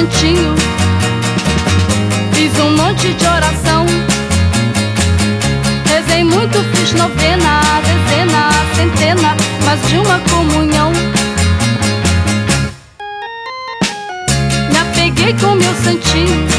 santinho, fiz um monte de oração, rezei muito, fiz novena, dezena, centena, mais de uma comunhão. Me apeguei com meu santinho,